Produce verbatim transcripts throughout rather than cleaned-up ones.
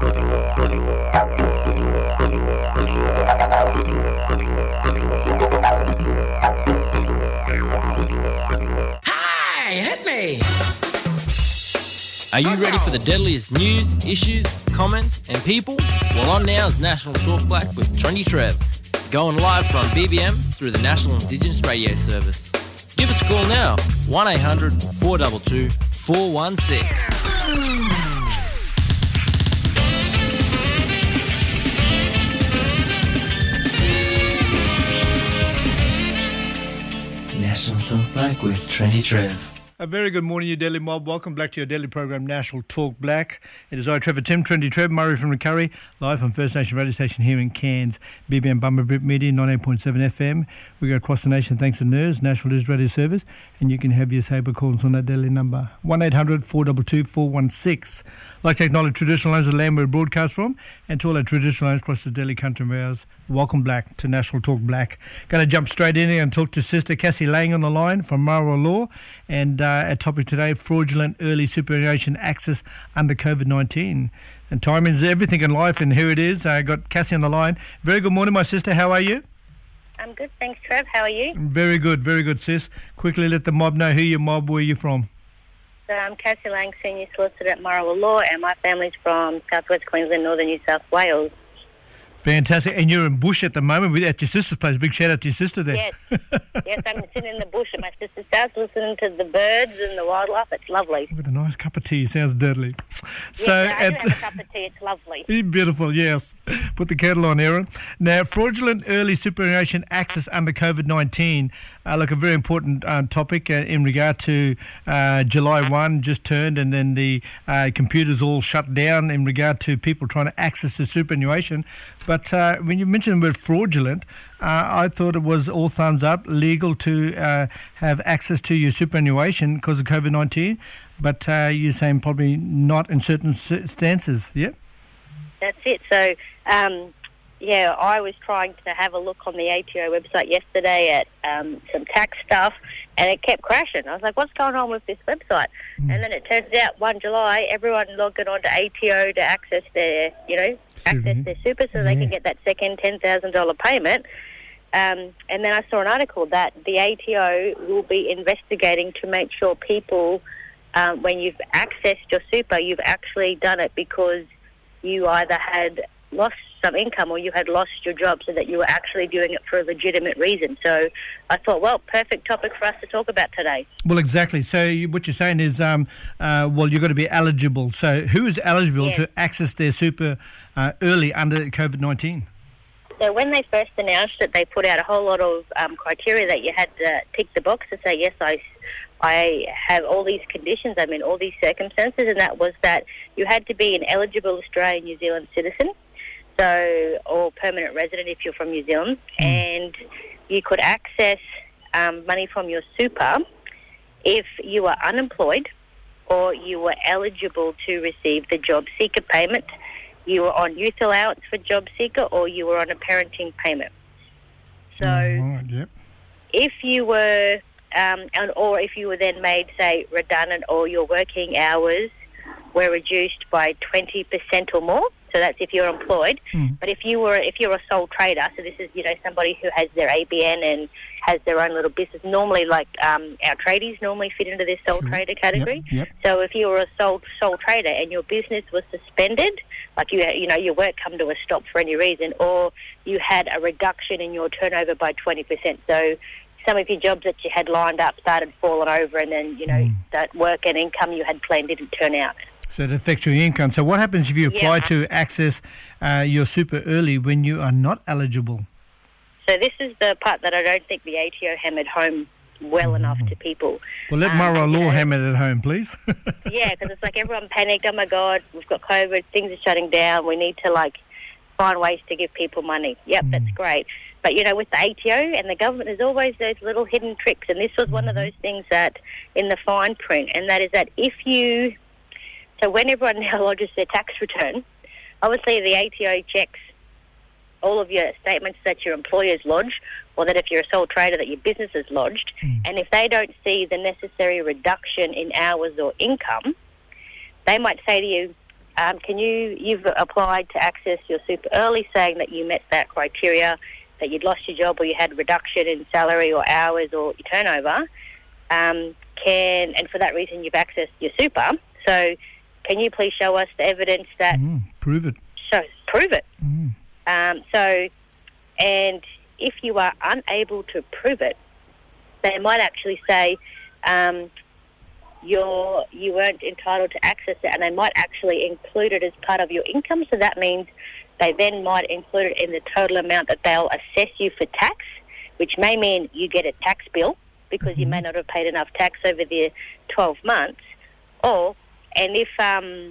Hey, hit me! Are you ready for the deadliest news, issues, comments and people? Well, on now is National Talk Black with Trendy Trev. Going live from B B M through the National Indigenous Radio Service. Give us a call now, one eight hundred four two two four one six. National Talk Black with Trendy Trev. A very good morning, you Daily Mob. Welcome back to your daily program, National Talk Black. It is I, Trevor Tim, Trendy Trev, Murray from Recurry, live from First Nation radio station here in Cairns, B B M Bumblebip Media, ninety-eight point seven F M. We go across the nation thanks to N I R S, National Digital Radio Service, and you can have your saber calls on that daily number, one eight hundred four two two four one six. I'd like to acknowledge traditional owners of the land where we broadcast from, and to all our traditional owners across the daily country of ours, welcome back to National Talk Black. Going to jump straight in here and talk to Sister Cassie Lang on the line from Mara Law, and uh, our topic today, fraudulent early superannuation access under COVID nineteen. And timing is everything in life, and here it is. I got Cassie on the line. Very good morning, my sister. How are you? I'm good, thanks, Trev. How are you? Very good, very good, sis. Quickly let the mob know who your mob, where you're from. So I'm Cassie Lang, Senior Solicitor at Mara Law, and my family's from Southwest Queensland, Northern New South Wales. Fantastic. And you're in Bush at the moment with, at your sister's place. Big shout out to your sister there. Yes. Yes, I'm sitting in the bush at my sister's house listening to the birds and the wildlife. It's lovely. With a nice cup of tea. Sounds deadly. So yes, I do at, have a cup of tea. It's lovely. Beautiful, yes. Put the kettle on, Aaron. Now, fraudulent early superannuation access under COVID nineteen. Uh, look, a very important uh, topic uh, in regard to uh, July first just turned, and then the uh, computers all shut down in regard to people trying to access the superannuation. But uh, when you mentioned the word fraudulent, uh, I thought it was all thumbs up, legal to uh, have access to your superannuation because of COVID nineteen. But uh, you're saying probably not in certain stances, yeah? That's it. So, um, yeah, I was trying to have a look on the A T O website yesterday at um, some tax stuff, and it kept crashing. I was like, what's going on with this website? Mm. And then it turns out first July, everyone logging on to A T O to access their, you know, access Super. their super so yeah. they can get that second ten thousand dollars payment. Um, and then I saw an article that the A T O will be investigating to make sure people, um, when you've accessed your super, you've actually done it because you either had lost some income or you had lost your job, so that you were actually doing it for a legitimate reason. So I thought, well, perfect topic for us to talk about today. Well, exactly. So you, what you're saying is, um, uh, well, you've got to be eligible. So who is eligible yes. to access their super uh, early under COVID nineteen? So when they first announced it, they put out a whole lot of um, criteria that you had to tick the box to say, yes, I, I have all these conditions, I'm in all these circumstances, and that was that you had to be an eligible Australian New Zealand citizen, so or permanent resident if you're from New Zealand, mm. and you could access um, money from your super if you were unemployed or you were eligible to receive the job seeker payment, you were on youth allowance for job seeker, or you were on a parenting payment. So right, yep. if you were, um, and, or if you were then made, say, redundant, or your working hours were reduced by twenty percent or more, so that's if you're employed. Mm. But if you were, if you're a sole trader, so this is, you know, somebody who has their A B N and has their own little business, normally like um, our tradies normally fit into this sole sure. trader category. Yep, yep. So if you were a sole sole trader and your business was suspended, like you you know your work come to a stop for any reason, or you had a reduction in your turnover by twenty percent. So some of your jobs that you had lined up started falling over, and then, you know, mm. that work and income you had planned didn't turn out. So it affects your income. So what happens if you apply yeah. to access uh, your super early when you are not eligible? So this is the part that I don't think the A T O hammered home well mm. enough to people. Well, let um, Mara Law know, hammer it at home, please. Yeah, because it's like everyone panicked. Oh, my God, we've got COVID. Things are shutting down. We need to, like, find ways to give people money. Yep, mm. that's great. But, you know, with the A T O and the government, there's always those little hidden tricks. And this was one of those things that in the fine print, and that is that if you... So when everyone now lodges their tax return, obviously the A T O checks all of your statements that your employer's lodged, or that if you're a sole trader that your business is lodged. Mm. And if they don't see the necessary reduction in hours or income, they might say to you, um, can you, you've applied to access your super early saying that you met that criteria, that you'd lost your job or you had reduction in salary or hours or your turnover, um, can, and for that reason you've accessed your super. So can you please show us the evidence that... Mm, prove it. So, prove it. Mm. Um, so, and if you are unable to prove it, they might actually say um, you're, you weren't entitled to access it, and they might actually include it as part of your income. So that means they then might include it in the total amount that they'll assess you for tax, which may mean you get a tax bill because mm-hmm. you may not have paid enough tax over the twelve months. Or, and if um,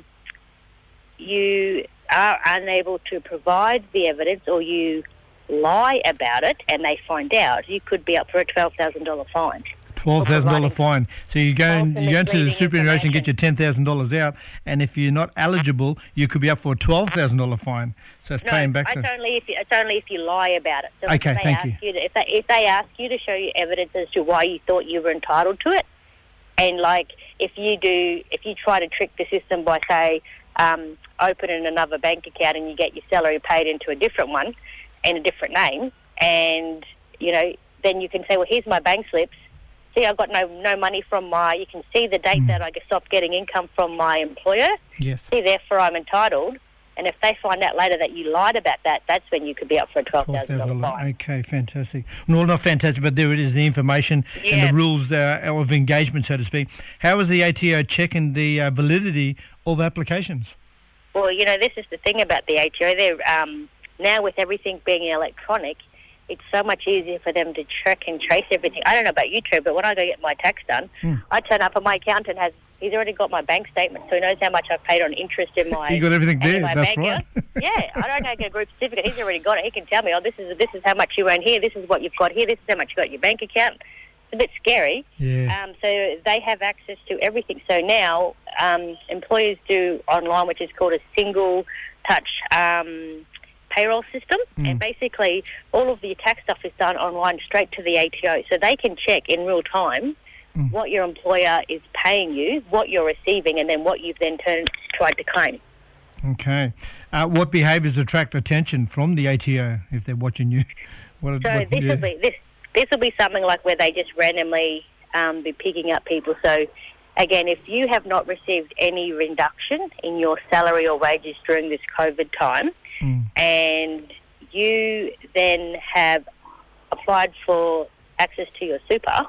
you are unable to provide the evidence or you lie about it and they find out, you could be up for a twelve thousand dollars fine. twelve thousand dollars fine. So you go, and, you go into the superannuation and get your ten thousand dollars out, and if you're not eligible, you could be up for a twelve thousand dollars fine. So it's no, paying back. It's the... only if you, it's only if you lie about it. So okay, if they thank ask you. you to, if, they, if they ask you to show you evidence as to why you thought you were entitled to it, and like if you do, if you try to trick the system by say um, opening another bank account and you get your salary paid into a different one in a different name, and you know, then you can say, well, here's my bank slips. See, I got no no money from my. You can see the date mm. that I stopped getting income from my employer. Yes. See, therefore I'm entitled. And if they find out later that you lied about that, that's when you could be up for a twelve thousand dollars fine. Okay, fantastic. Well, not fantastic, but there it is, the information yeah. and the rules uh, of engagement, so to speak. How is the A T O checking the uh, validity of applications? Well, you know, this is the thing about the A T O. They're um, now with everything being electronic, it's so much easier for them to track and trace everything. I don't know about you, Trev, but when I go get my tax done, mm. I turn up and my accountant has, he's already got my bank statement, so he knows how much I've paid on interest in my... You got everything there, my that's bank right. Yeah, I don't know, get a group certificate, he's already got it. He can tell me, oh, this is this is how much you earn here, this is what you've got here, this is how much you got in your bank account. It's a bit scary. Yeah. Um, so they have access to everything. So now um, employers do online, which is called a single touch... Um, payroll system, mm. and basically all of the tax stuff is done online straight to the A T O, so they can check in real time mm. what your employer is paying you, what you're receiving, and then what you've then turned, tried to claim. Okay. Uh, what behaviours attract attention from the A T O if they're watching you? What, so what, this yeah. will be this this will be something like where they just randomly um, be picking up people. So again, if you have not received any reduction in your salary or wages during this COVID time, Mm. and you then have applied for access to your super,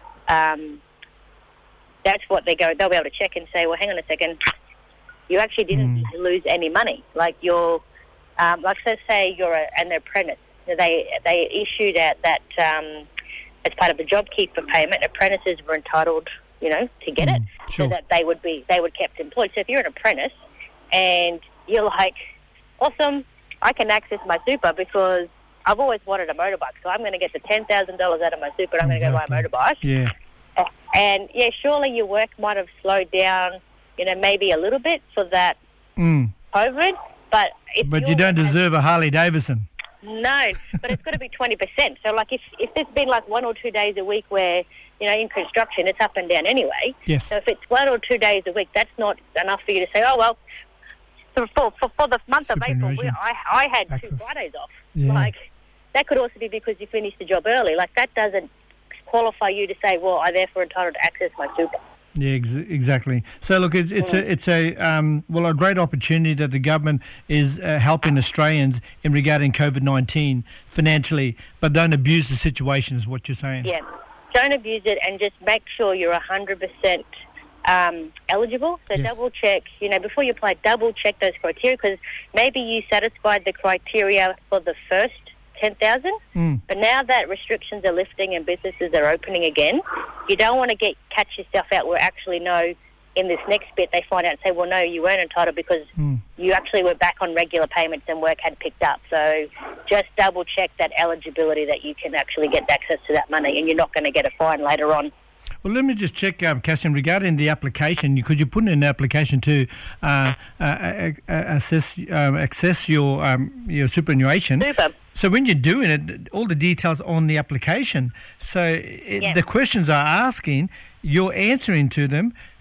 um, that's what they go. They'll be able to check and say, well, hang on a second, you actually didn't mm. lose any money. Like you're, um, like let's say you're a, an apprentice. They they issued out that um, as part of the JobKeeper payment, apprentices were entitled, you know, to get mm. it, sure. so that they would be they would kept employed. So if you're an apprentice and you're like, awesome, I can access my super because I've always wanted a motorbike, so I'm going to get the ten thousand dollars out of my super and I'm exactly. going to go buy a motorbike. Yeah. Uh, and, yeah, surely your work might have slowed down, you know, maybe a little bit for that mm. COVID, but... If but you don't deserve a Harley Davidson. No, but it's got to be twenty percent. So, like, if, if there's been, like, one or two days a week where, you know, in construction, it's up and down anyway. Yes. So if it's one or two days a week, that's not enough for you to say, oh, well... So for, for for the month of April, we, I I had access. two Fridays off. Yeah. Like that could also be because you finished the job early. Like that doesn't qualify you to say, well, I'm therefore entitled to access my super. Yeah, ex- exactly. So look, it's it's mm. a it's a um, well a great opportunity that the government is uh, helping Australians in regarding COVID nineteen financially, but don't abuse the situation, is what you're saying. Yeah, don't abuse it, and just make sure you're a hundred percent. Um, eligible, so yes. double check, you know, before you apply, double check those criteria, because maybe you satisfied the criteria for the first ten thousand, mm. but now that restrictions are lifting and businesses are opening again, you don't want to get catch yourself out where actually no, in this next bit they find out and say, well, no, you weren't entitled because mm. you actually were back on regular payments and work had picked up. So just double check that eligibility, that you can actually get access to that money and you're not going to get a fine later on. Well, let me just check, um, Cassian, regarding the application, because you put in an application to uh, uh, uh, assess, um, access your um, your superannuation. Super. So when you're doing it, all the details on the application. So it, yes. the questions are asking, you're answering to them,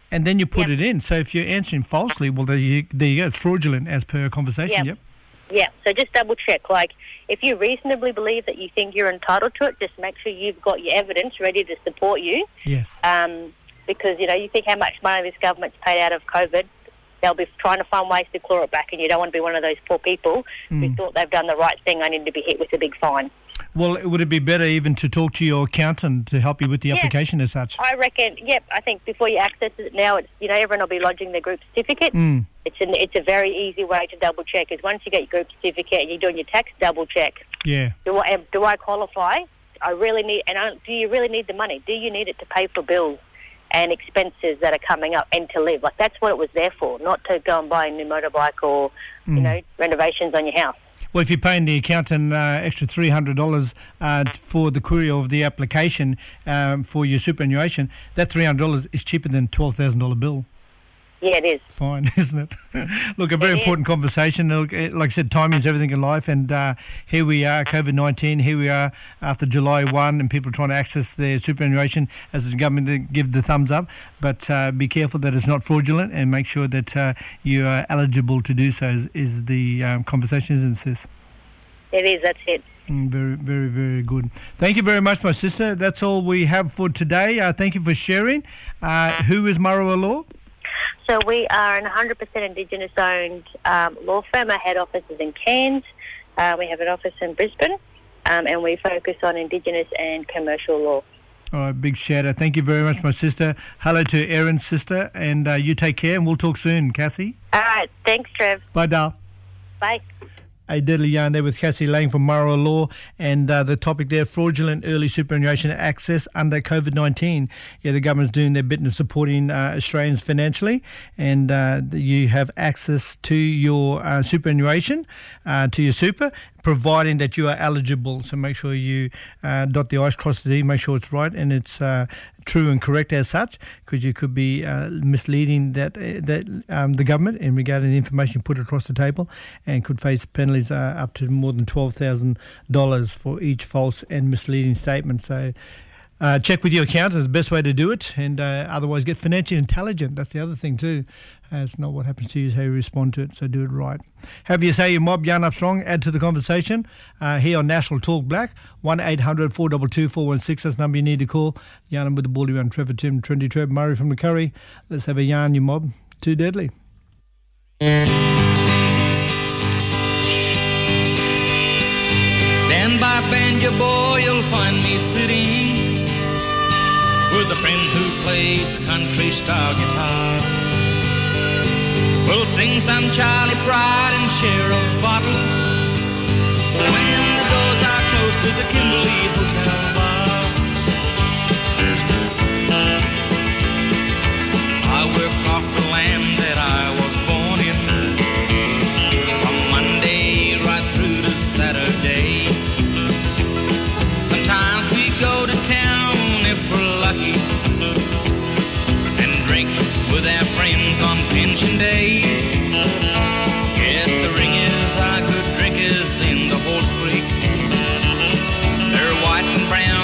And then you put Yep. it in. So if you're answering falsely, well, there you, there you go. It's fraudulent as per conversation. Yep. Yep. Yeah, so just double check. Like, if you reasonably believe that you think you're entitled to it, just make sure you've got your evidence ready to support you. Yes. Um, because, you know, you think how much money this government's paid out of COVID, they'll be trying to find ways to claw it back, and you don't want to be one of those poor people Mm. who thought they've done the right thing, only to be hit with a big fine. Well, would it be better even to talk to your accountant to help you with the Yeah. application as such? I reckon, yep, I think before you access it now, it's, you know, everyone will be lodging their group certificate. Mm. It's an, it's a very easy way to double check, is once you get your group certificate and you're doing your tax, double check. Yeah. Do I, do I qualify? I really need, and I, do you really need the money? Do you need it to pay for bills and expenses that are coming up and to live? Like, that's what it was there for, not to go and buy a new motorbike or, you Mm. know, renovations on your house. Well, if you're paying the accountant uh, extra three hundred dollars uh, t- for the query of the application um, for your superannuation, that three hundred dollars is cheaper than a twelve thousand dollars bill. Yeah, it is. Fine, isn't it? Look, a very It is. important conversation. Look, eh, like I said, timing is everything in life, and uh, here we are, COVID nineteen, here we are after July first, and people are trying to access their superannuation as the government to give the thumbs up. But uh, be careful that it's not fraudulent, and make sure that uh, you are eligible to do so, is, is the um, conversation, isn't it, sis? It is, that's it. Mm, very, very, very good. Thank you very much, my sister. That's all we have for today. Uh, thank you for sharing. Uh, who is Marua Law? So we are an one hundred percent Indigenous-owned um, law firm. Our head office is in Cairns. Uh, we have an office in Brisbane, um, and we focus on Indigenous and commercial law. All right, big shout out. Thank you very much, my sister. Hello to Erin's sister, and uh, you take care, and we'll talk soon, Cassie. All right, thanks, Trev. Bye, Dal. Bye. A deadly yarn there with Cassie Lang from Marua Law, and uh, the topic there, fraudulent early superannuation access under COVID nineteen. Yeah, the government's doing their bit in supporting uh, Australians financially, and uh, you have access to your uh, superannuation, uh, to your super, providing that you are eligible. So make sure you uh, dot the I's, cross the T, make sure it's right and it's uh, true and correct as such, because you could be uh, misleading that uh, that um, the government in regard to the information put across the table, and could face penalties uh, up to more than twelve thousand dollars for each false and misleading statement. So uh, check with your accountant is the best way to do it, and uh, otherwise get financially intelligent. That's the other thing too. Uh, it's not what happens to you, it's how you respond to it, so do it right. Have you say your mob, Yarn Up Strong, add to the conversation uh, here on National Talk Black, one eight hundred four two two four one six, that's the number you need to call. Yarn with the Baldy around Trevor Tim, Trendy Trev, Murray from the Curry. Let's have a yarn, you mob. Too deadly. Down by Banjo Boy, you'll find me sitting with a friend who plays country style guitar. We'll sing some Charlie Pride and share a bottle when the doors are closed to the Kimberley Hotel bar. I work off the land that I was born in, from Monday right through to Saturday. Sometimes we go to town if we're lucky and drink with our friends on pension day. Yes, the ringers are good drinkers in the Horse Creek. They're white and brown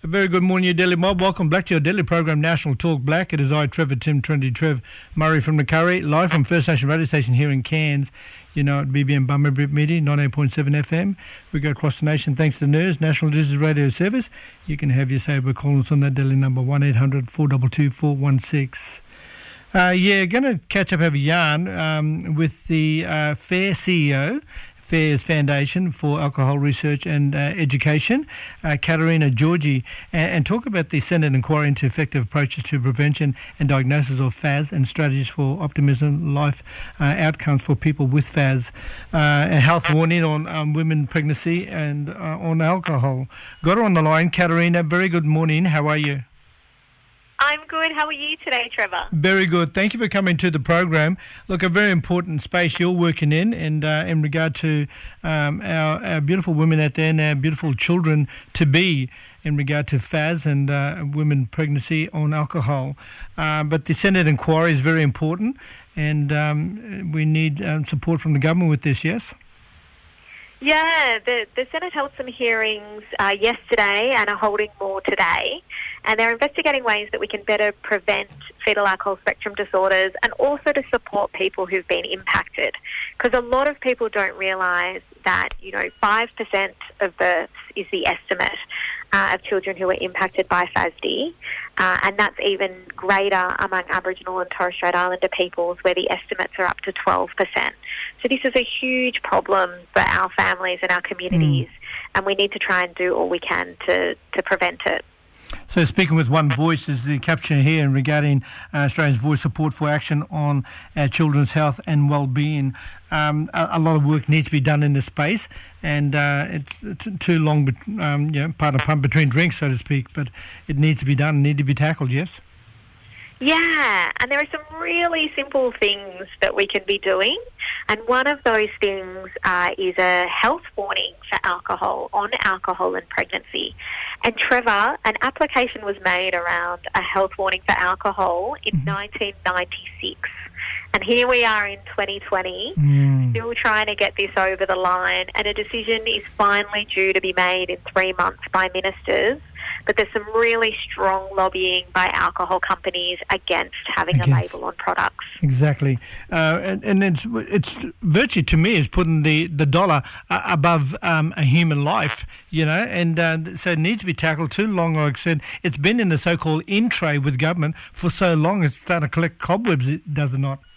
A very good morning, your Daily Mob. Welcome back to your daily program, National Talk Black. It is I, Trevor Tim, Trendy Trev, Murray from Macquarie, live from First Nation Radio Station here in Cairns. You know, at B B M Bumberbip Media, ninety-eight point seven F M. We go across the nation thanks to N I R S, National Digital Radio Service. You can have your say by calling us on that daily number, one eight hundred four two two four one six. Uh, yeah, going to catch up, have a yarn um, with the uh, FARE C E O, FARE's Foundation for Alcohol Research and uh, Education, uh, Katerina Georgi, and, and talk about the Senate inquiry into effective approaches to prevention and diagnosis of F A S and strategies for optimism life uh, outcomes for people with F A S, uh, a health warning on um, women pregnancy and uh, on alcohol. Got her on the line, Katerina. Very good morning. How are you? I'm good. How are you today, Trevor? Very good. Thank you for coming to the program. Look, a very important space you're working in, and uh, in regard to um, our, our beautiful women out there and our beautiful children to be in regard to F A S and uh, women pregnancy on alcohol. Uh, but the Senate inquiry is very important, and um, we need um, support from the government with this, yes? Yeah, the, the Senate held some hearings uh, yesterday and are holding more today. And they're investigating ways that we can better prevent fetal alcohol spectrum disorders and also to support people who've been impacted. Because a lot of people don't realise that, you know, five percent of births is the estimate uh, of children who are impacted by F A S D. Uh, and that's even greater among Aboriginal and Torres Strait Islander peoples, where the estimates are up to twelve percent. So this is a huge problem for our families and our communities, mm. and we need to try and do all we can to, to prevent it. So speaking with one voice is the caption here in regarding uh, Australia's voice support for action on our children's health and well-being. Um, a, a lot of work needs to be done in this space, and uh, it's t- too long, um, you know, part of pump between drinks, so to speak, but it needs to be done and need to be tackled, yes? Yeah, and there are some really simple things that we can be doing. And one of those things uh, is a health warning for alcohol, on alcohol and pregnancy. And Trevor, an application was made around a health warning for alcohol in mm-hmm. nineteen ninety-six. And here we are in twenty twenty, mm. still trying to get this over the line. And a decision is finally due to be made in three months by ministers. But there's some really strong lobbying by alcohol companies against having against. a label on products. Exactly. Uh, and and it's, it's virtue to me is putting the, the dollar uh, above um, a human life, you know, and uh, so it needs to be tackled. Too long, like I said, it's been in the so-called in-tray with government for so long, it's starting to collect cobwebs, it does it not?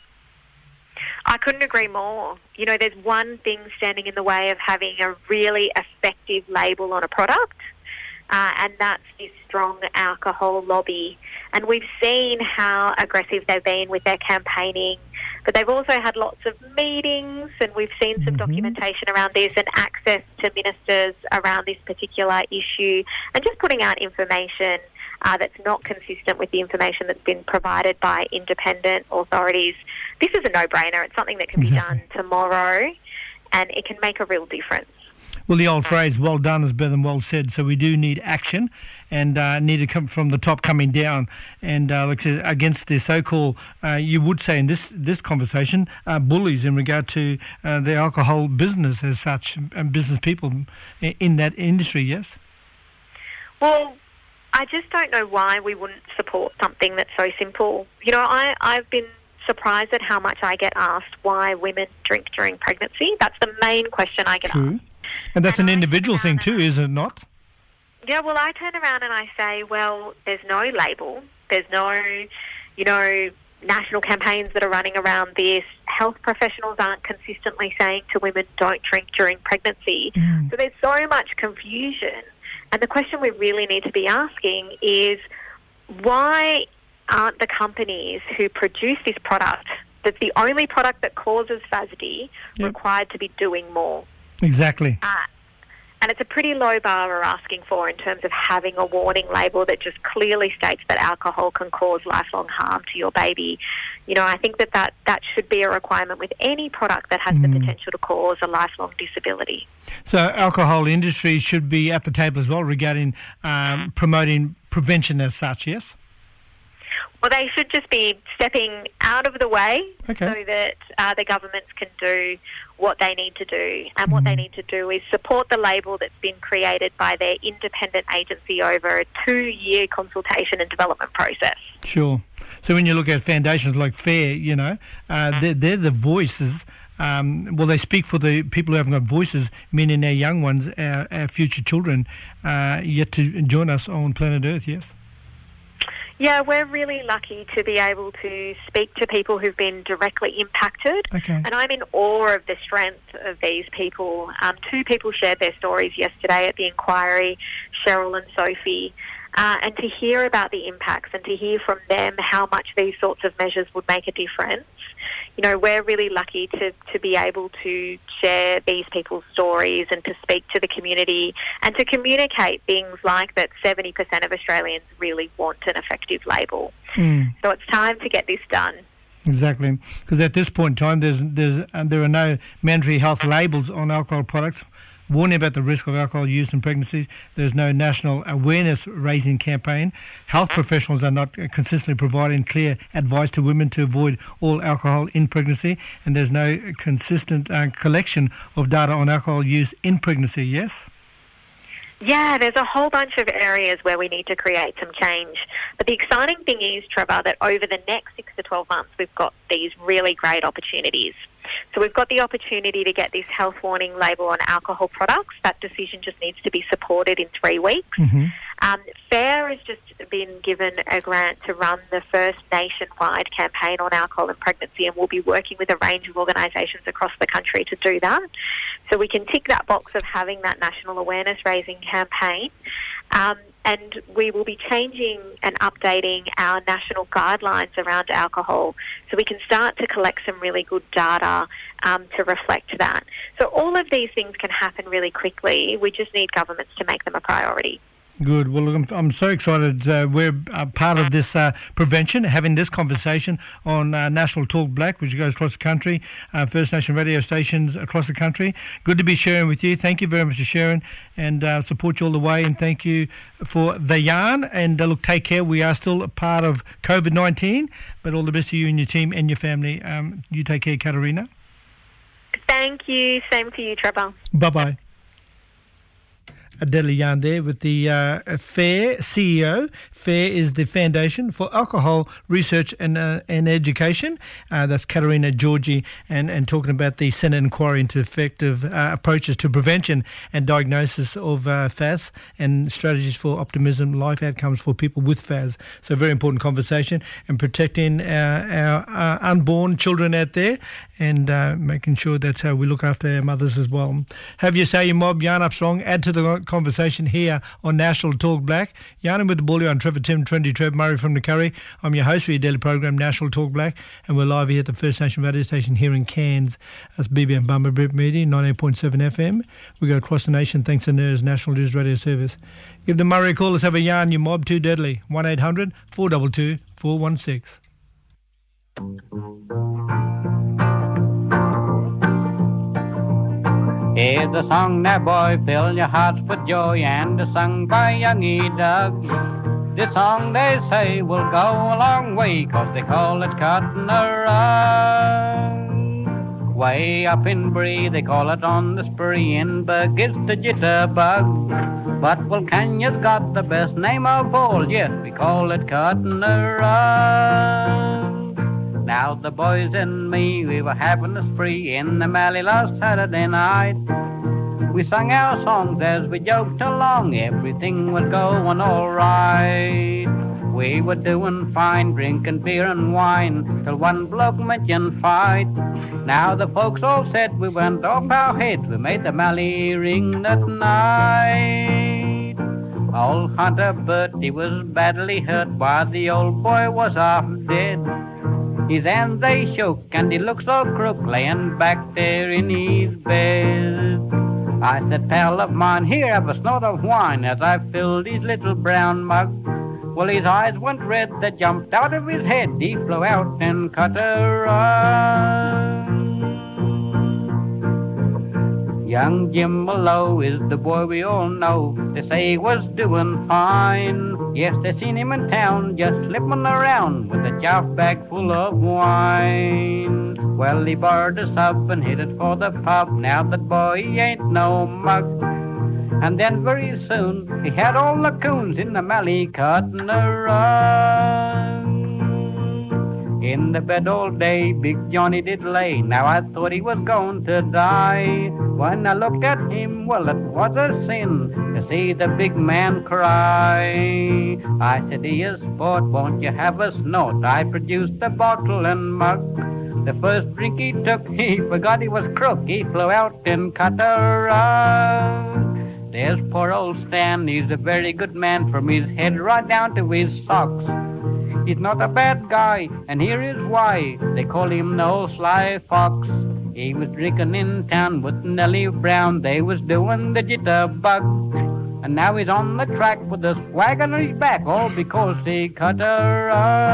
I couldn't agree more. You know, there's one thing standing in the way of having a really effective label on a product, Uh, and that's this strong alcohol lobby. And we've seen how aggressive they've been with their campaigning, but they've also had lots of meetings, and we've seen some mm-hmm. documentation around this and access to ministers around this particular issue, and just putting out information uh, that's not consistent with the information that's been provided by independent authorities. This is a no-brainer. It's something that can exactly. be done tomorrow, and it can make a real difference. Well, the old phrase, well done is better than well said, so we do need action and uh, need to come from the top coming down. And uh, like I said, against the so-called, uh, you would say in this this conversation, uh, bullies in regard to uh, the alcohol business as such, and business people in that industry, yes? Well, I just don't know why we wouldn't support something that's so simple. You know, I, I've been surprised at how much I get asked why women drink during pregnancy. That's the main question I get True. asked. And that's and an individual thing too, is it not? Yeah, well, I turn around and I say, well, there's no label. There's no, you know, national campaigns that are running around this. Health professionals aren't consistently saying to women, don't drink during pregnancy. Mm. So there's so much confusion. And the question we really need to be asking is, why aren't the companies who produce this product, that's the only product that causes F A S D, yep. required to be doing more? Exactly. Uh, and it's a pretty low bar we're asking for in terms of having a warning label that just clearly states that alcohol can cause lifelong harm to your baby. You know, I think that that, that should be a requirement with any product that has mm. the potential to cause a lifelong disability. So alcohol industry should be at the table as well regarding um, promoting prevention as such, yes? Well, they should just be stepping out of the way Okay. so that uh, the governments can do what they need to do. And what they need to do is support the label that's been created by their independent agency over a two-year consultation and development process. Sure. So when you look at foundations like FAIR, you know, uh, they're, they're the voices. Um, well, they speak for the people who haven't got voices, meaning our young ones, our, our future children, uh, yet to join us on planet Earth, yes? Yeah, we're really lucky to be able to speak to people who've been directly impacted. Okay. And I'm in awe of the strength of these people. Um, two people shared their stories yesterday at the inquiry, Cheryl and Sophie. Uh, and to hear about the impacts and to hear from them how much these sorts of measures would make a difference. You know, we're really lucky to, to be able to share these people's stories and to speak to the community and to communicate things like that seventy percent of Australians really want an effective label. Mm. So it's time to get this done. Exactly, because at this point in time, there's there's uh, there are no mandatory health labels on alcohol products warning about the risk of alcohol use in pregnancies. There's no national awareness-raising campaign. Health professionals are not consistently providing clear advice to women to avoid all alcohol in pregnancy, and there's no consistent uh, collection of data on alcohol use in pregnancy, yes? Yeah, there's a whole bunch of areas where we need to create some change. But the exciting thing is, Trevor, that over the next six to twelve months, we've got these really great opportunities. So we've got the opportunity to get this health warning label on alcohol products. That decision just needs to be supported in three weeks. Mm-hmm. Um, FAIR has just been given a grant to run the first nationwide campaign on alcohol and pregnancy, and we'll be working with a range of organisations across the country to do that. So we can tick that box of having that national awareness-raising campaign. Um, and we will be changing and updating our national guidelines around alcohol so we can start to collect some really good data um, to reflect that. So all of these things can happen really quickly. We just need governments to make them a priority. Good. Well, look, I'm, I'm so excited. Uh, we're uh, part of this uh, prevention, having this conversation on uh, National Talk Black, which goes across the country, uh, First Nation radio stations across the country. Good to be sharing with you. Thank you very much for sharing, and uh, support you all the way. And thank you for the yarn. And uh, look, take care. We are still a part of COVID nineteen, but all the best to you and your team and your family. Um, you take care, Katarina. Thank you. Same to you, Trevor. Bye-bye. Adele Yarn there with the uh, FAIR C E O. FAIR is the Foundation for Alcohol Research and uh, and Education. Uh, that's Katarina Georgie, and, and talking about the Senate inquiry into effective uh, approaches to prevention and diagnosis of uh, F A S and strategies for optimism, life outcomes for people with F A S. So a very important conversation, and protecting our, our uh, unborn children out there, and uh, making sure that uh, we look after our mothers as well. Have your say, your mob, yarn up strong. Add to the conversation here on National Talk Black. Yarning with the bully on Trevor Tim, Trendy Trev, Murray from the Curry. I'm your host for your daily program, National Talk Black, and we're live here at the First Nation radio station here in Cairns. That's B B M Bumberbip Media, ninety-eight point seven F M. We go across the nation thanks to N E R S National News Radio Service. Give the Murray a call. Let's have a yarn, your mob, too deadly. one eight hundred four two two four one six. Here's a song now, boy, fill your hearts with joy, and a sung by young E. Doug. This song, they say, will go a long way, 'cause they call it cutting a rug. Way up in Bree, they call it on the spree, in Bug it's the jitterbug. But Wilcannia's got the best name of all, yes, we call it cutting a rug. Now the boys and me, we were having a spree in the Mallee last Saturday night. We sang our songs as we joked along, everything was going all right. We were doing fine, drinking beer and wine, till one bloke mentioned fight. Now the folks all said we went off our heads, we made the Mallee ring that night. Old Hunter Bertie was badly hurt, while the old boy was half dead. His hands they shook, and he looked so crook, laying back there in his bed. I said, pal of mine, here, have a snort of wine, as I filled his little brown mug. Well, his eyes went red, they jumped out of his head, he flew out and cut a rug. Young Jim Mallow is the boy we all know, they say he was doing fine. Yes, they seen him in town, just slipping around with a chaff bag full of wine. Well, he borrowed a sub and headed for the pub. Now that boy he ain't no mug. And then very soon he had all the coons in the Mallee cutting a run. In the bed all day, Big Johnny did lay. Now I thought he was going to die. When I looked at him, well, it was a sin to see the big man cry. I said, "Dear sport, won't you have a snort?" I produced a bottle and mug. The first drink he took, he forgot he was crook. He flew out and cut a rug. There's poor old Stan, he's a very good man, from his head right down to his socks. He's not a bad guy, and here is why. They call him the old sly fox. He was drinking in town with Nellie Brown. They was doing the jitterbug. And now he's on the track with a swag on his back, all because he cut a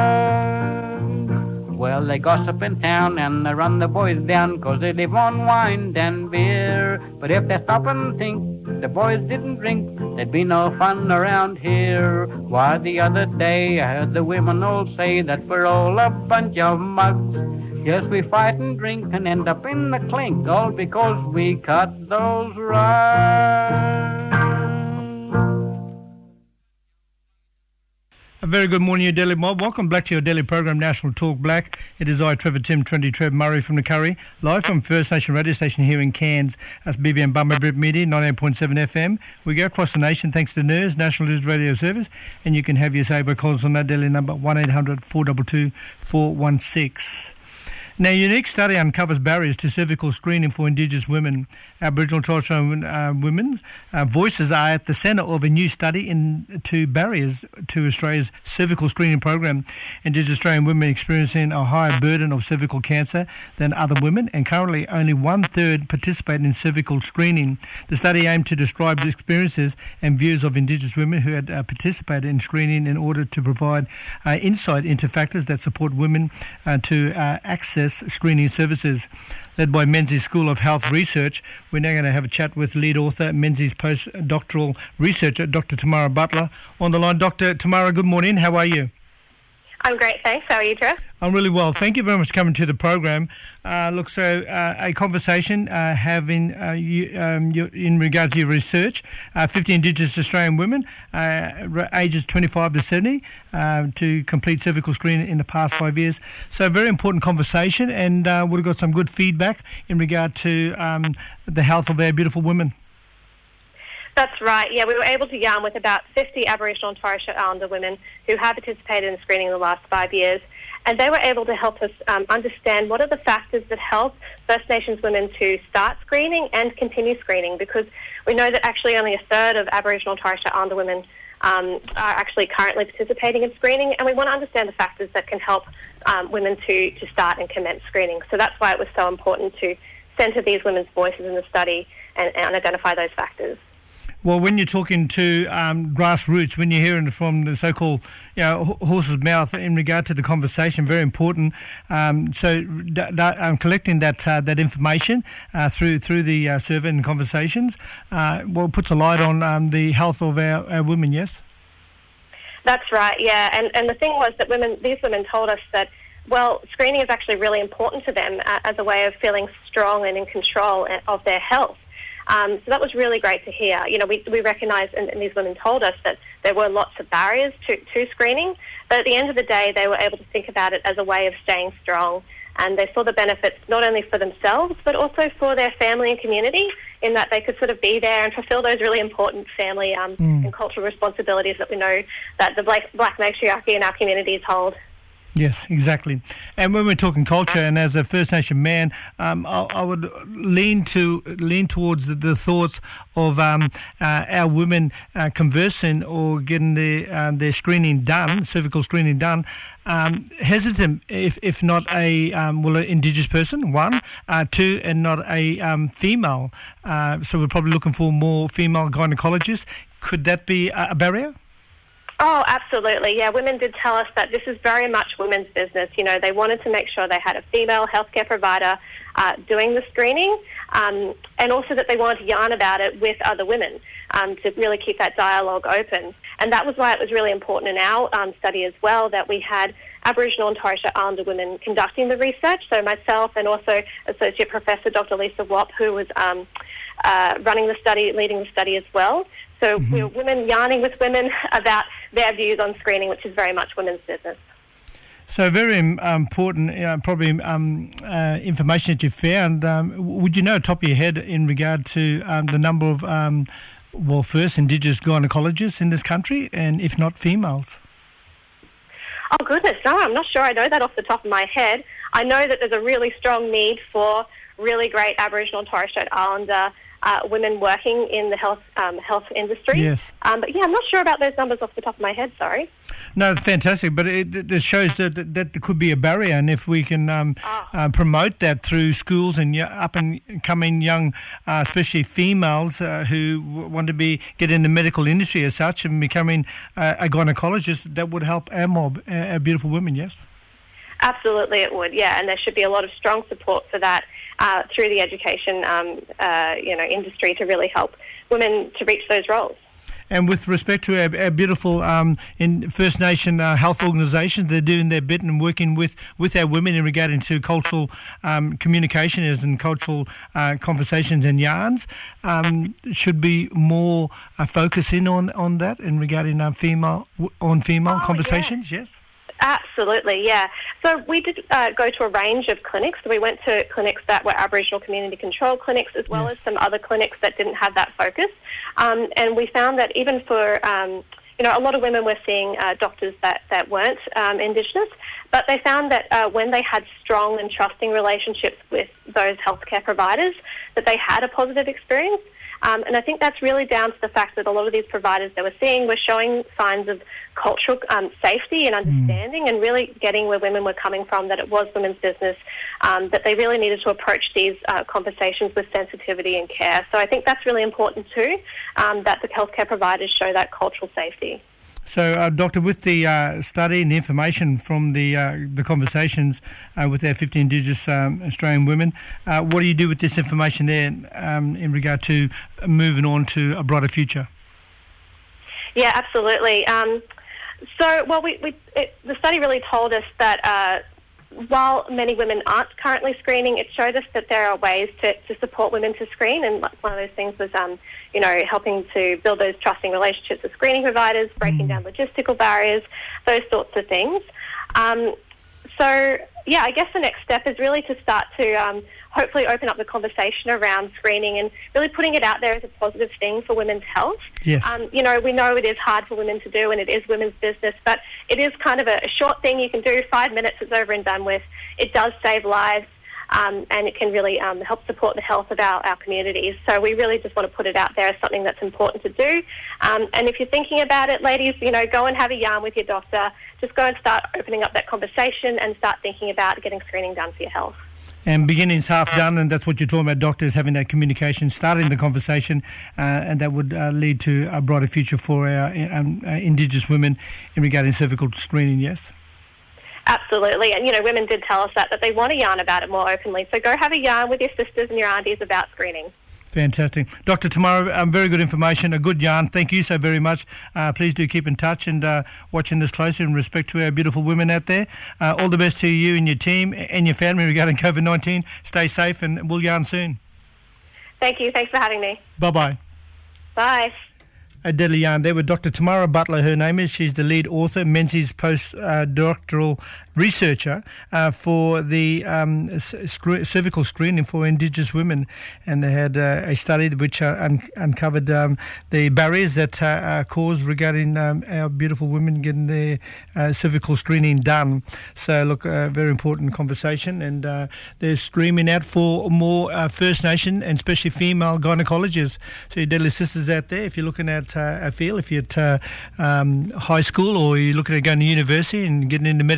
rug. Well, they gossip in town and they run the boys down, 'cause they live on wine and beer. But if they stop and think the boys didn't drink, there'd be no fun around here. Why, the other day I heard the women all say that we're all a bunch of mugs. Yes, we fight and drink and end up in the clink, all because we cut those rugs. A very good morning, your Daily Mob. Welcome back to your daily program, National Talk Black. It is I, Trevor Tim, Trendy Trev Murray from the Curry, live from First Nation radio station here in Cairns. That's B B M Bumblebee Media, ninety-eight point seven F M. We go across the nation thanks to N E R S, National News Radio Service, and you can have your say by calls on that daily number, one eight hundred four two two four one six. Now, a unique study uncovers barriers to cervical screening for Indigenous women. Aboriginal and Torres Strait uh, women uh, voices are at the centre of a new study into barriers to Australia's cervical screening program. Indigenous Australian women experiencing a higher burden of cervical cancer than other women, and currently only one-third participate in cervical screening. The study aimed to describe the experiences and views of Indigenous women who had uh, participated in screening in order to provide uh, insight into factors that support women uh, to uh, access screening services. Led by Menzies School of Health Research, we're now going to have a chat with lead author, Menzies postdoctoral researcher, Doctor Tamara Butler. On the line, Doctor Tamara, good morning. How are you? I'm great, thanks. How are you, Trev? I'm really well. Thank you very much for coming to the program. Uh, look, so uh, a conversation uh, having uh, you, um, you, in regards to your research, uh, fifty Indigenous Australian women, uh, ages twenty-five to seventy, uh, to complete cervical screening in the past five years. So a very important conversation, and uh, we've got some good feedback in regard to um, the health of our beautiful women. That's right, yeah. We were able to yarn with about fifty Aboriginal and Torres Strait Islander women who have participated in screening in the last five years, and they were able to help us um, understand what are the factors that help First Nations women to start screening and continue screening, because we know that actually only a third of Aboriginal and Torres Strait Islander women um, are actually currently participating in screening, and we want to understand the factors that can help um, women to, to start and commence screening. So that's why it was so important to centre these women's voices in the study and, and identify those factors. Well, when you're talking to um, grassroots, when you're hearing from the so-called, you know, horse's mouth in regard to the conversation, very important. Um, so, d- d- um, collecting that uh, that information uh, through through the uh, survey and conversations, uh, well, puts a light on um, the health of our, our women. Yes, that's right. Yeah, and and the thing was that women, these women told us that, well, screening is actually really important to them uh, as a way of feeling strong and in control of their health. Um, so that was really great to hear. You know, we, we recognised, and, and these women told us, that there were lots of barriers to, to screening, but at the end of the day, they were able to think about it as a way of staying strong, and they saw the benefits not only for themselves, but also for their family and community, in that they could sort of be there and fulfil those really important family um, mm. and cultural responsibilities that we know that the black, black matriarchy in our communities hold. Yes, exactly. And when we're talking culture, and as a First Nation man, um, I, I would lean to lean towards the, the thoughts of um, uh, our women uh, conversing or getting their uh, their screening done, cervical screening done. Um, hesitant, if if not a um, well, an Indigenous person, one, uh, two, and not a um, female. Uh, so we're probably looking for more female gynecologists. Could that be a, a barrier? Oh, absolutely. Yeah, women did tell us that this is very much women's business. You know, they wanted to make sure they had a female healthcare provider uh, doing the screening, um, and also that they wanted to yarn about it with other women um, to really keep that dialogue open. And that was why it was really important in our um, study as well that we had Aboriginal and Torres Strait Islander women conducting the research. So myself and also Associate Professor Doctor Lisa Wapp, who was um, uh, running the study, leading the study as well. So mm-hmm. we were women yarning with women about their views on screening, which is very much women's business. So very um, important, uh, probably um, uh, information that you found. Um, would you know, top of your head, in regard to um, the number of, um, well, first Indigenous gynecologists in this country, and if not females? Oh, goodness, no, I'm not sure I know that off the top of my head. I know that there's a really strong need for really great Aboriginal and Torres Strait Islander uh, women working in the health um, health industry. Yes. Um, but, yeah, I'm not sure about those numbers off the top of my head, sorry. No, fantastic, but it, it shows that, that that there could be a barrier, and if we can um, oh. uh, promote that through schools and up-and-coming young, uh, especially females uh, who w- want to be get in the medical industry as such and becoming uh, a gynecologist, that would help our mob, our, our beautiful women, yes? Absolutely it would, yeah, and there should be a lot of strong support for that uh, through the education um, uh, you know, industry to really help women to reach those roles. And with respect to our, our beautiful um, in First Nation uh, health organisations, they're doing their bit and working with, with our women in regard to cultural um, communication and cultural uh, conversations and yarns. Um, should be more uh, focus in on, on that in regarding uh, female on female oh, conversations. Yeah. Yes. Absolutely, yeah. So we did uh, go to a range of clinics. So we went to clinics that were Aboriginal community control clinics, as well yes. as some other clinics that didn't have that focus. Um, and we found that even for, um, you know, a lot of women were seeing uh, doctors that, that weren't um, Indigenous, but they found that uh, when they had strong and trusting relationships with those healthcare providers, that they had a positive experience. Um, and I think that's really down to the fact that a lot of these providers they were seeing were showing signs of cultural um, safety and understanding mm. and really getting where women were coming from, that it was women's business, um, that they really needed to approach these uh, conversations with sensitivity and care. So I think that's really important too, um, that the healthcare providers show that cultural safety. So, uh, Doctor, with the uh, study and the information from the uh, the conversations uh, with our fifty Indigenous um, Australian women, uh, what do you do with this information there um, in regard to moving on to a brighter future? Yeah, absolutely. Um, so, well, we, we it, the study really told us that uh, while many women aren't currently screening, it showed us that there are ways to, to support women to screen, and one of those things was, um, you know, helping to build those trusting relationships with screening providers, breaking mm. down logistical barriers, those sorts of things. Um, so, yeah, I guess the next step is really to start to um, hopefully open up the conversation around screening and really putting it out there as a positive thing for women's health. Yes. Um, you know, we know it is hard for women to do and it is women's business, but it is kind of a, a short thing you can do, five minutes, it's over and done with. It does save lives. Um, and it can really um, help support the health of our, our communities. So we really just want to put it out there as something that's important to do. Um, and if you're thinking about it, ladies, you know, go and have a yarn with your doctor. Just go and start opening up that conversation and start thinking about getting screening done for your health. And beginning's half done, and that's what you're talking about, doctors having that communication, starting the conversation, uh, and that would uh, lead to a brighter future for our um, uh, Indigenous women in regarding cervical screening, yes? Absolutely. And, you know, women did tell us that, that they want to yarn about it more openly. So go have a yarn with your sisters and your aunties about screening. Fantastic. Doctor Tamara, um, very good information, a good yarn. Thank you so very much. Uh, please do keep in touch and uh, watching this closely in respect to our beautiful women out there. Uh, all the best to you and your team and your family regarding COVID nineteen. Stay safe and we'll yarn soon. Thank you. Thanks for having me. Bye-bye. Bye. A deadly yarn there with Doctor Tamara Butler, her name is. She's the lead author, Menzies postdoctoral researcher uh, for the um, sc- cervical screening for Indigenous women. And they had uh, a study which uh, un- uncovered um, the barriers that uh, are caused regarding um, our beautiful women getting their uh, cervical screening done. So, look, a uh, very important conversation. And uh, they're screaming out for more uh, First Nation and especially female gynecologists. So, your deadly sisters out there, if you're looking at uh, a field, if you're at uh, um, high school or you're looking at going to university and getting into medical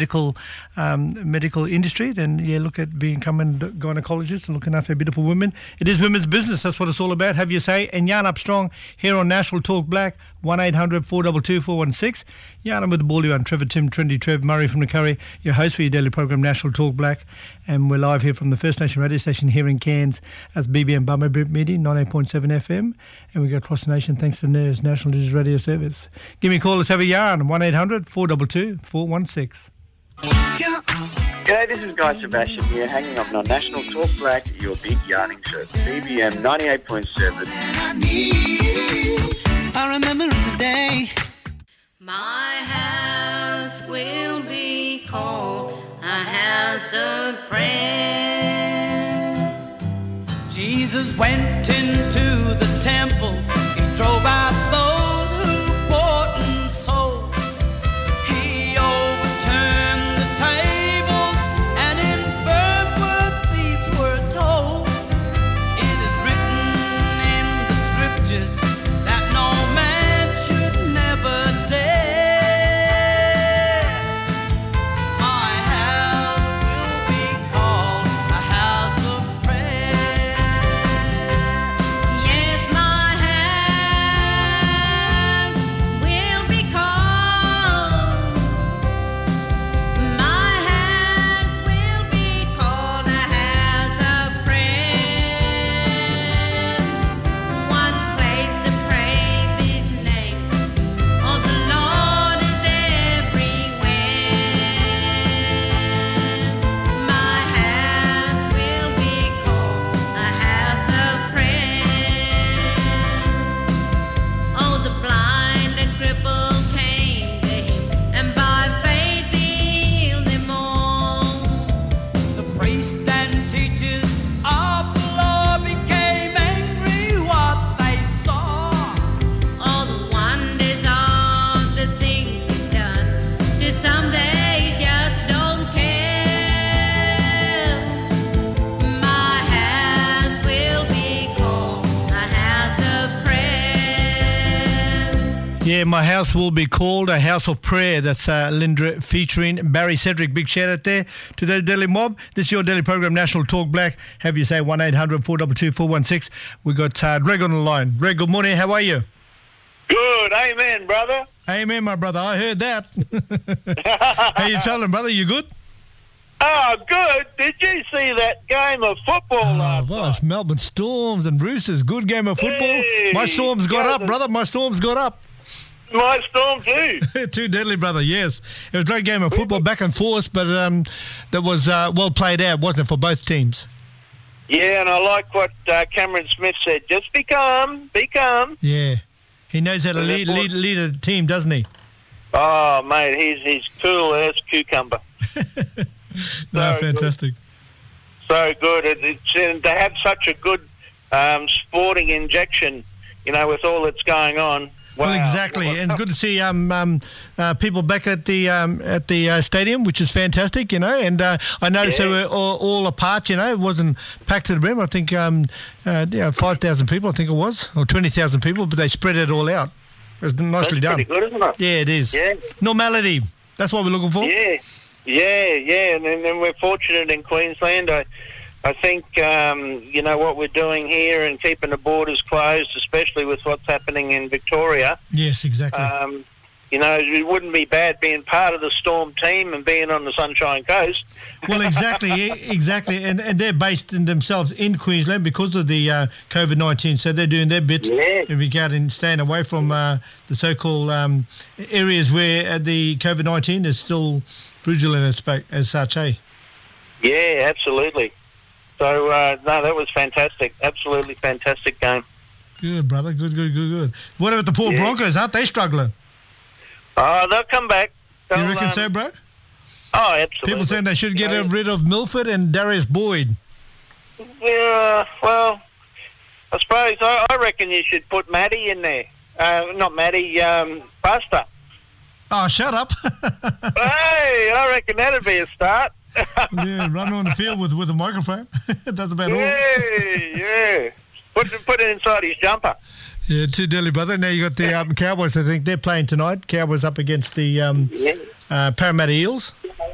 um, medical industry, then yeah, look at becoming gynecologists and looking after beautiful women. It is women's business. That's what it's all about. Have you say? And yarn up strong here on National Talk Black, one eight hundred four two two four one six. Yarn with the Baldy one, Trevor Tim, Trendy Trev, Murray from the Curry, your host for your daily program, National Talk Black. And we're live here from the First Nation radio station here in Cairns as B B M Bummer Meeting, ninety-eight point seven F M. And we go across the nation thanks to N E R S, National Digital Radio Service. Give me a call, let's have a yarn, one eight hundred four two two four one six. G'day, this is Guy Sebastian here, hanging on on National Talk Black, your big yarning show. B B M ninety-eight point seven. I remember the day. My house will be called a house of prayer. Jesus went into the temple. He drove out those who bought and sold. He overturned the tables and infirm where thieves were told. It is written in the scriptures that no man should never dare. My house will be called a house of prayer. Yes, my house will be called. My house will be called a house of prayer. One place to praise His name. Oh, the Lord is everywhere. My house will be called a house of prayer. Oh, the blind and crippled came to Him, and by faith He healed them all. The priests and teachers of the law became angry what they saw. All the wonders of the things He's done, to some they just don't care. My house will be called a house of prayer. Yeah, my house will be called a house of prayer. That's uh, Lindra featuring Barry Cedric. Big shout out there to the Daily Mob. This is your daily program, National Talk Black. Have you say one eight hundred four two two four one six. We got uh, Greg on the line. Greg, good morning. How are you? Good, amen, brother. Amen, my brother. I heard that. How you travelling, brother? You good? Oh, good. Did you see that game of football Oh, last well, night? it's Melbourne Storms and Roosters. Good game of football. Hey, My Storms got up, Jonathan. brother. My Storms got up. My Storm too. Too deadly, brother, yes. It was a great game of football, back and forth, but um, that was uh, well played out, wasn't it, for both teams? Yeah, and I like what uh, Cameron Smith said. Just be calm, be calm. Yeah. He knows how to lead, lead, lead a team, doesn't he? Oh, mate, he's he's cool as cucumber. No, So fantastic. So good. It, it's, and they have such a good um, sporting injection, you know, with all that's going on. Well, Wow. exactly, and it's good to see um, um, uh, people back at the um, at the uh, stadium, which is fantastic, you know. And uh, I noticed Yeah. they were all, all apart, you know. It wasn't packed to the brim. I think um, uh, yeah, five thousand people, I think it was, or twenty thousand people, but they spread it all out. It was nicely That's done. pretty good, isn't it? Yeah, it is. Yeah. Normality. That's what we're looking for. Yeah, yeah, yeah, and, and, and we're fortunate in Queensland. I, I think um, you know what we're doing here and keeping the borders closed, especially with what's happening in Victoria. Yes, exactly. Um, you know, it wouldn't be bad being part of the Storm team and being on the Sunshine Coast. Well, exactly, yeah, exactly, and and they're based in themselves in Queensland because of the uh, COVID nineteen, so they're doing their bit Yeah. in regarding staying away from uh, the so-called um, areas where uh, the COVID nineteen is still vigilant as, spa- as such, eh? Yeah, absolutely. So uh, no, that was fantastic. Absolutely fantastic game. Good, brother. Good, good, good, good. What about the poor Yeah. Broncos? Aren't they struggling? Oh, they'll come back. You They'll, reckon um, so, bro? Oh, absolutely. People saying they should get Yeah. rid of Milford and Darius Boyd. Yeah, well, I suppose I, I reckon you should put Matty in there. Uh, not Matty, um, Buster. Oh, shut up. Hey, I reckon that'd be a start. Yeah, run on the field with, with a microphone. That's about all. Yeah, yeah. Put, put it inside his jumper. Yeah, too deadly, brother. Now you got the um, Cowboys. I think they're playing tonight. Cowboys up against the um, Yeah. uh, Parramatta Eels.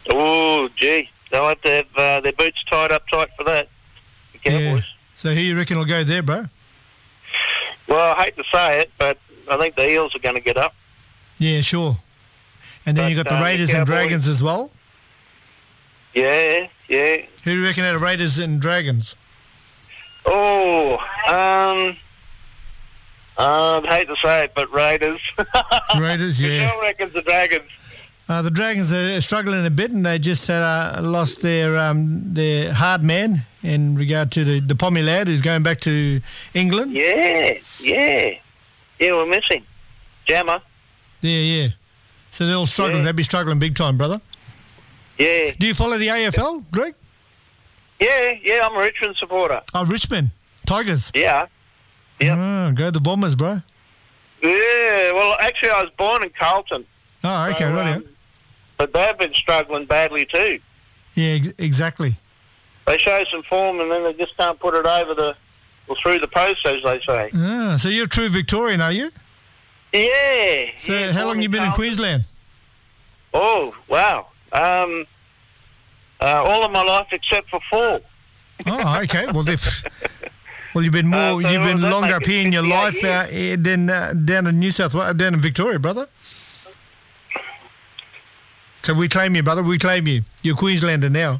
Oh, gee. They'll have to have uh, their boots tied up tight for that, the Cowboys. Yeah. So who you reckon will go there, bro? Well, I hate to say it, but I think the Eels are going to get up. Yeah, sure. And then But, you got the um, the Raiders and Cowboys- Dragons as well. Yeah, yeah. Who do you reckon out of Raiders and Dragons? Oh, um, uh, I'd hate to say it, but Raiders. Raiders, yeah. Michelle reckons the Dragons. Uh, the Dragons are struggling a bit, and they just uh, lost their um, their hard man in regard to the, the Pommy lad who's going back to England. Yeah, yeah. Yeah, we're missing. Jammer. Yeah, yeah. So they're all struggling. Yeah. They'll be struggling big time, brother. Yeah. Do you follow the A F L, Greg? Yeah, yeah, I'm a Richmond supporter. Oh, Richmond. Tigers. Yeah. Yep. Oh, go the Bombers, bro. Yeah, well, actually, I was born in Carlton. Oh, okay, So, right. um, But they've been struggling badly too. Yeah, ex- exactly. They show some form and then they just can't put it over the, or through the post, as they say. Ah, so you're a true Victorian, are you? Yeah. So yeah, how born long you been in Carlton. Queensland? Oh, wow. Um, uh, all of my life except for four. Oh, okay. Well, if well, you've been more, Uh, so you've what been does that longer make up it, here in your life fifty-eight uh, eh, than uh, down in New South Wales, down in Victoria, brother. So we claim you, brother. We claim you. You're a Queenslander now.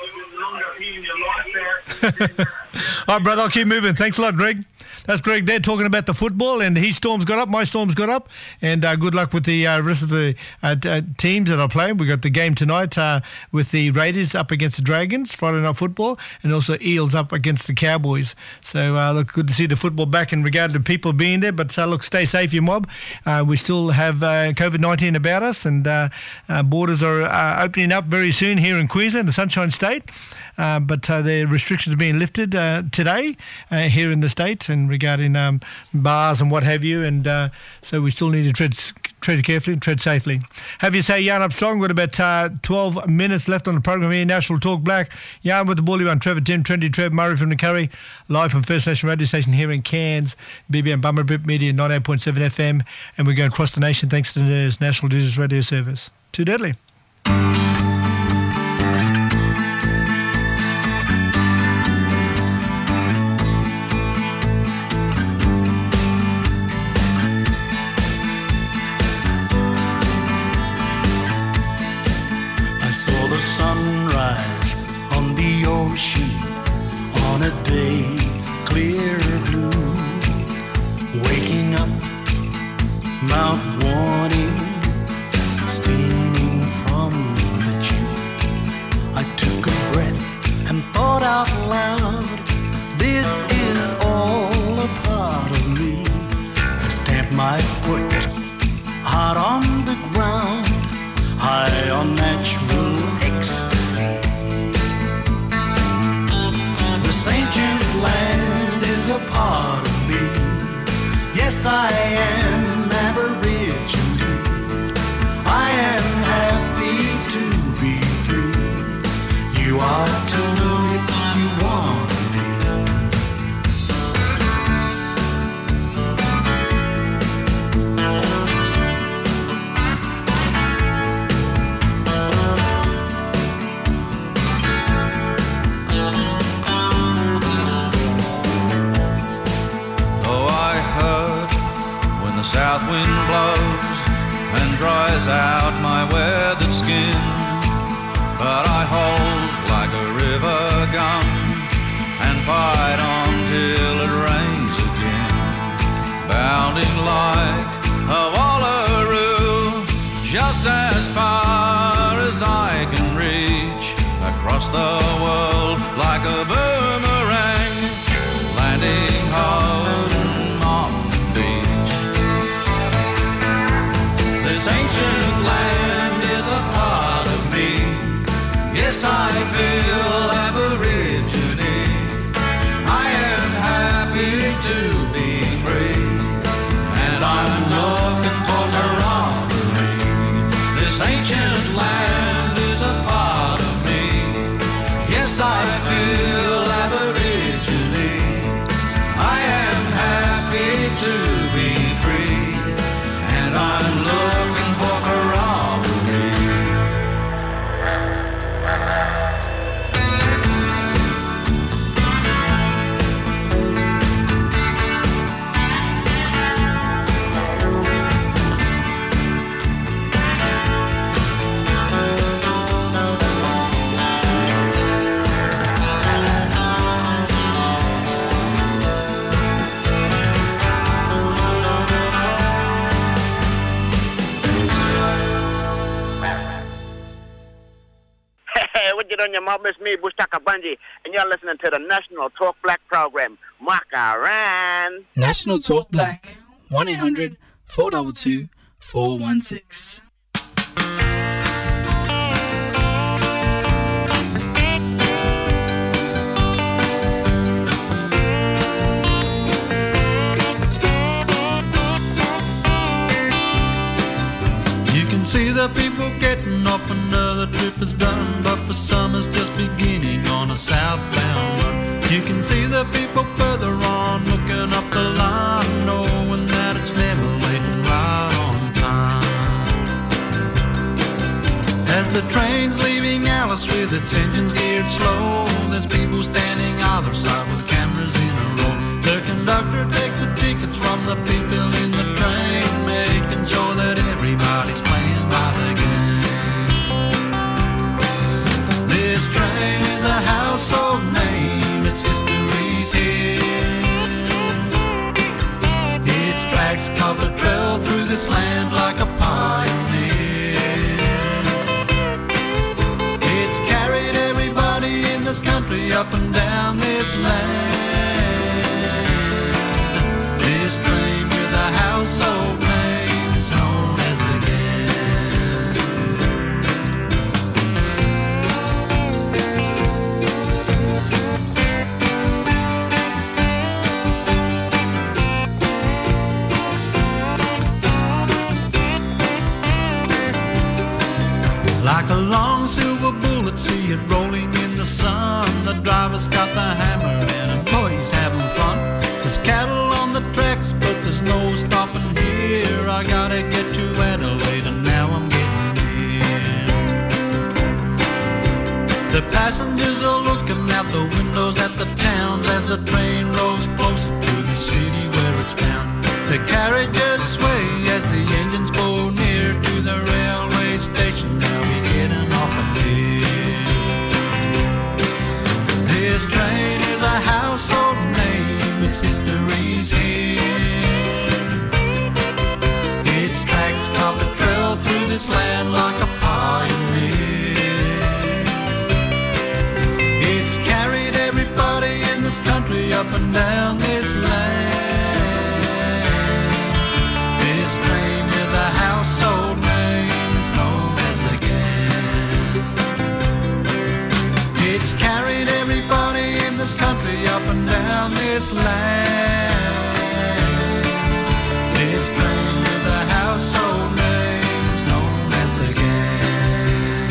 All right, brother. I'll keep moving. Thanks a lot, Greg. That's Greg there talking about the football, and his Storm's got up, my Storm's got up, and uh, good luck with the uh, rest of the uh, t- uh, teams that are playing. We've got the game tonight uh, with the Raiders up against the Dragons, Friday Night Football, and also Eels up against the Cowboys. So, uh, look, good to see the football back in regard to people being there, but uh, look, stay safe, you mob. Uh, we still have uh, COVID nineteen about us, and uh, uh, borders are uh, opening up very soon here in Queensland, the Sunshine State. Uh, but uh, the restrictions are being lifted uh, today uh, here in the States and regarding um, bars and what have you. And uh, so we still need to tread tread carefully and tread safely. Have you say Yarn Up Strong. We've got about uh, twelve minutes left on the program here. National Talk Black. Yarn with the Bully One. Trevor Tim, Trendy Trev, Murray from the Curry. Live from First Nation Radio Station here in Cairns. B B M Bummerbip Media ninety-eight point seven F M. And we're going across the nation thanks to the National Digital Radio Service. Too deadly. Sunrise on the ocean on a day clear blue, waking up Mount Warning steaming from the dew. I took a breath and thought out loud, this is all a part of me. I stamped my foot hard on the ground, high on natural ecstasy. This ancient land is a part of me. Yes, I am Aborigine. I am happy to be free. You are to know if you want to be. South wind blows and dries out my weathered skin, but I hold like a river gun and fight on till it rains again, bounding like a wallaroo, just as far as I can reach, across the world like a boomerang, landing home on the beach. This ancient land is a part of me. Yes, I feel Aborigine. I am happy to be free, and I'm looking for camaraderie. This ancient land is a part of me. Yes, I feel Aborigine. I am happy to be free, and I'm looking for camaraderie. Mob, it's me, Bushtaka Bunji, and you're listening to the National Talk Black program. Makaran. National Talk Black, one eight hundred four two two four one six. See the people getting off, another trip is done, but for some it's just beginning on a southbound run. You can see the people further on, looking up the line, knowing that it's never waiting right on time. As the train's leaving Alice with its engines geared slow, there's people standing either side with cameras in a row. The conductor takes the tickets from the people in the train, making sure that everybody's playing by the game. This train is a household name, its history's here. Its tracks carved a trail through this land like a pioneer. It's carried everybody in this country up and down this land. This train with a household name is known as the Gang. Like a long silver bullet, see it rolling in the sun. The driver's got the hammer and employees having fun. There's cattle on the tracks, but there's no stopping here. I gotta get to Adelaide and now I'm getting here. The passengers are looking out the windows at the towns as the train rolls closer to the city where it's bound. The carriages sway as the engines pull near to the railway station. Now we're getting off of here. This train is a household name, its history's here. Its tracks carved a trail through this land like a pioneer. It's carried everybody in this country up and down this land. This train with a household name is known as the Gang. It's carried everybody in this country up and down this land. This train with a household name is known as the Gang.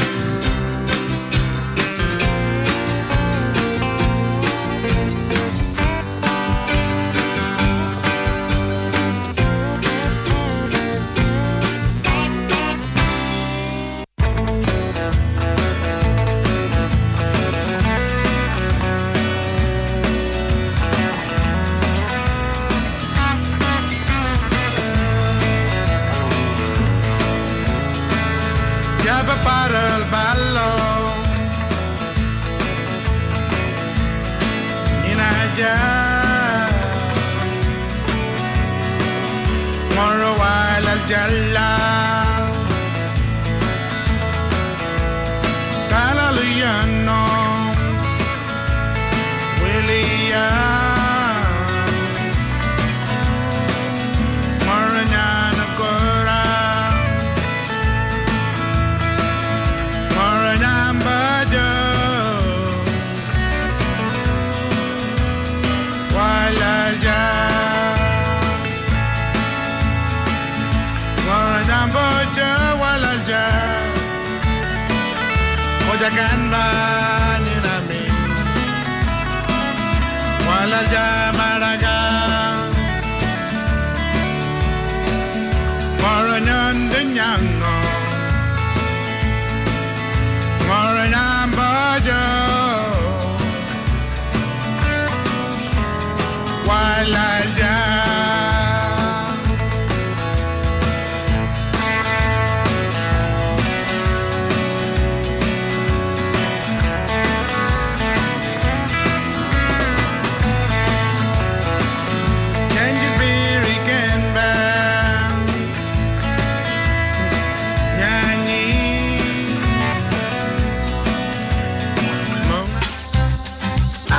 Ya va para el ballo Nina ya Moro al al jalla Kala luyano William Maranyana Kora Maranambajo Walaja Maranambajo Walaja Ojakanda Ninami Walaja Maraga Maranyandanyango Maranambajo Walaja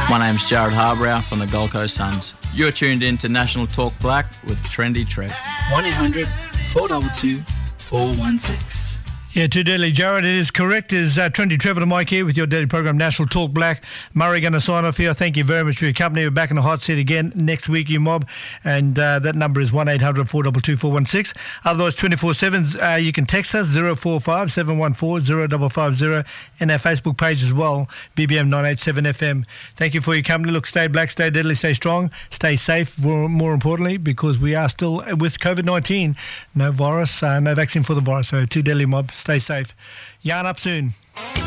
My name's Jared Harbrow from the Gold Coast Suns. You're tuned in to National Talk Black with Trendy Trev. one eight hundred four two two four one six. Yeah, too deadly, Jared. It is correct. Is uh, Trendy Trevor to Mike here with your daily program, National Talk Black. Murray going to sign off here. Thank you very much for your company. We're back in the hot seat again next week, you mob. And uh, that number is one eight hundred four two two four one six. Otherwise, twenty-four seven, uh, you can text us zero four five seven one four zero five five zero and our Facebook page as well, B B M nine eight seven F M. Thank you for your company. Look, stay black, stay deadly, stay strong, stay safe, more, more importantly, because we are still with COVID nineteen. No virus, uh, no vaccine for the virus. So, too deadly, mob. Stay safe. Yarn up soon.